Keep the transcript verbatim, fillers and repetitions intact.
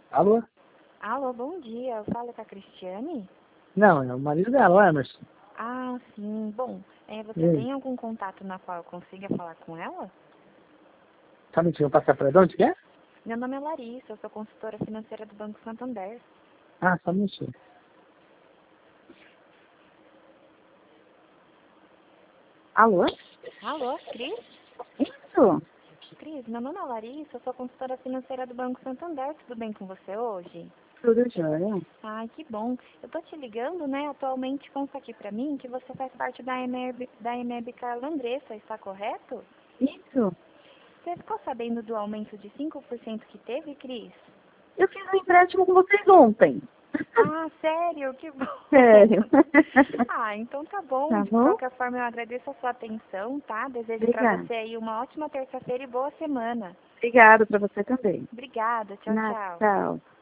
Alô? Alô, bom dia. Eu falo com a Cristiane? Não, é o marido dela, o Emerson. Ah, sim. Bom, é, você E aí? tem algum contato na qual eu consiga falar com ela? Só um minutinho, passar pra de onde que é? Meu nome é Larissa, eu sou consultora financeira do Banco Santander. Ah, só um minutinho. Alô? Alô, Cris? Isso? Cris, meu nome é Larissa, eu sou consultora financeira do Banco Santander. Tudo bem com você hoje? Tudo jóia? Ai, que bom. Eu tô te ligando, né? Atualmente consta aqui pra mim que você faz parte da EMEB, da EMEB Carla Andressa, está correto? Isso. Você ficou sabendo do aumento de cinco por cento que teve, Cris? Eu fiz um empréstimo com vocês ontem. Ah, sério? Que bom. Sério. Ah, então tá bom. Tá De bom? qualquer forma, eu agradeço a sua atenção, tá? Desejo pra Obrigada. você aí uma ótima terça-feira e boa semana. Obrigada pra você também. Obrigada. Tchau, Nada, tchau. tchau.